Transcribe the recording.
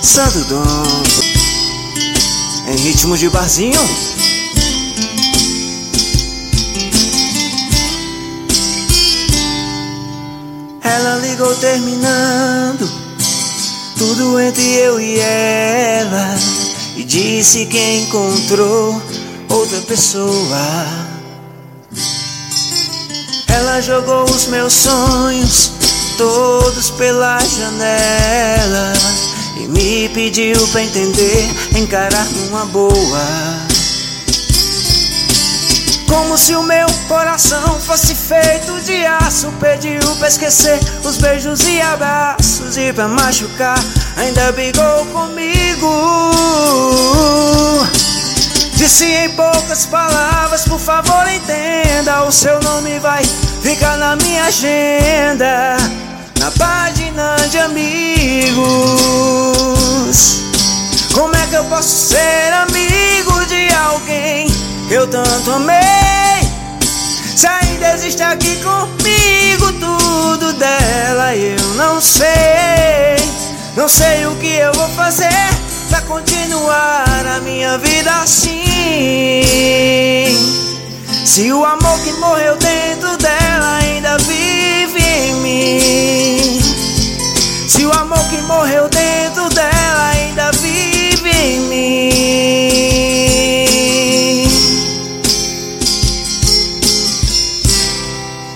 Santo Dom, em ritmo de barzinho. Ela ligou terminando tudo entre eu e ela e disse que encontrou outra pessoa. Ela jogou os meus sonhos todos pela janela e me pediu pra entender, encarar numa boa. Como se o meu coração fosse feito de aço, pediu pra esquecer os beijos e abraços, e pra machucar ainda brigou comigo. Disse em poucas palavras, por favor entenda, o seu nome vai ficar na minha agenda, na página de amigos. Como é que eu posso ser amigo de alguém que eu tanto amei, se ainda existe aqui comigo tudo dela e eu não sei? Não sei o que eu vou fazer pra continuar a minha vida assim. Se o amor que morreu dentro dela ainda vive em mim, se o amor que morreu dentro dela